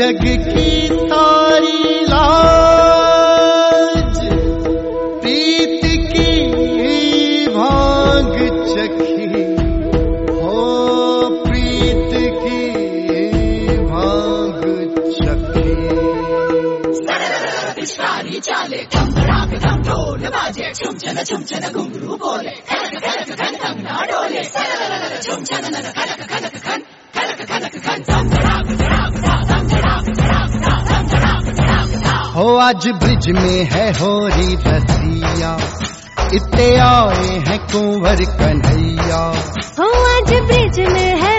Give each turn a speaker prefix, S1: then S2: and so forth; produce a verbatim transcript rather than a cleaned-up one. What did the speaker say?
S1: जग की तारी लाज प्रीत की भांग चखी हो, प्रीत की भांग चखी।
S2: पिचकारी चाले कम राग कम ढोल बाजे छुम छन छुम छन घुंघरू बोले खनक खनक खन कंगना डोले छुम छन नन खनक खनक खन खनक खनक खन दम धड़ाक धड़ाक धा दम धड़ाक धड़ाक धा दम धड़ाक धड़ाक धा।
S1: हो आज ब्रिज में है होरी रसिया, इतने आए हैं कुंवर कन्हैया।
S3: हो आज ब्रिज में है